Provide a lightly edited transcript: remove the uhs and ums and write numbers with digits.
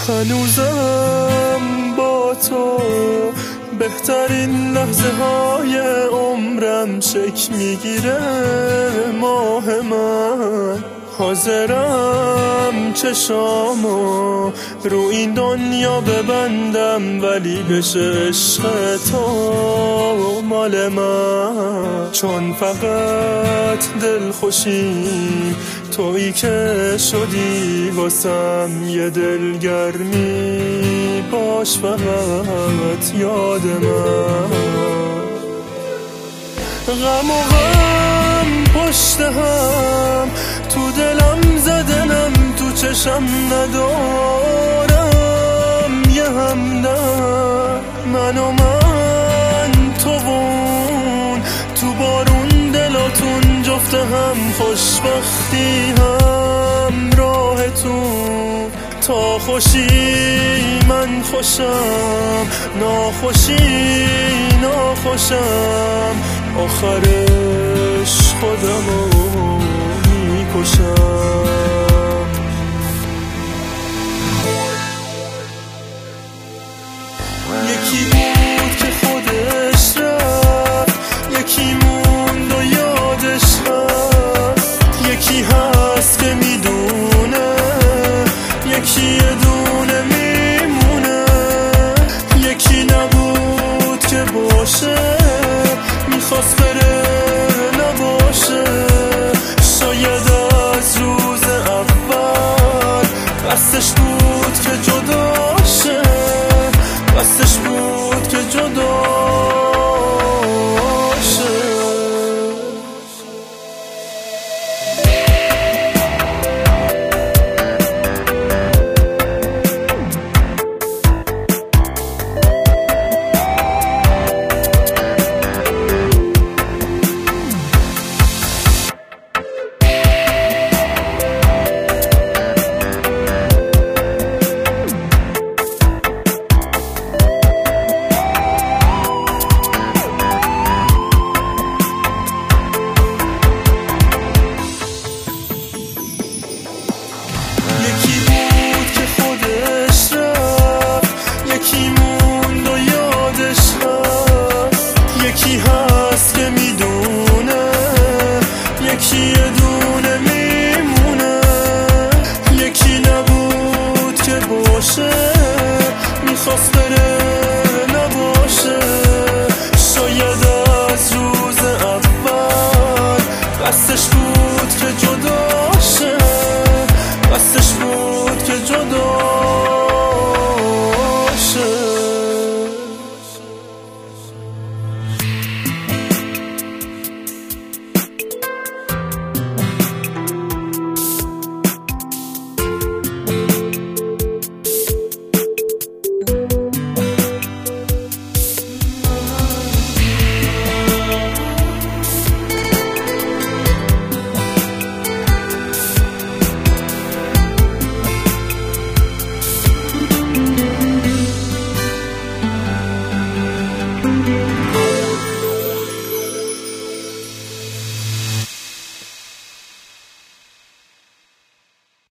هنوزم با تو بهترین لحظه های عمرم شک میگیره ماه من. حاضرم چشامو رو این دنیا ببندم ولی بشه عشق تو مال من، چون فقط دل خوشیم تویی که شدی واسم یه دلگرمی، باش فقط یاد من. غم و غم پشت هم تو دلم زدنم، تو چشم ندارم یه همدم. من و من توون تو بارون دلاتون جفت هم، خوشبختی هم راهتون. تا خوشی من خوشم، ناخوشی ناخوشم، آخرش خودمو میکشم. یکی بود که خودش رفت، یکی موند و یادش رفت، یکی هست که میدونه، یکی یه دونه میمونه، یکی نبود که باشه، میخواست بره نباشه. شاید از روز اول قصدش بود که جدا شه، قصدش بود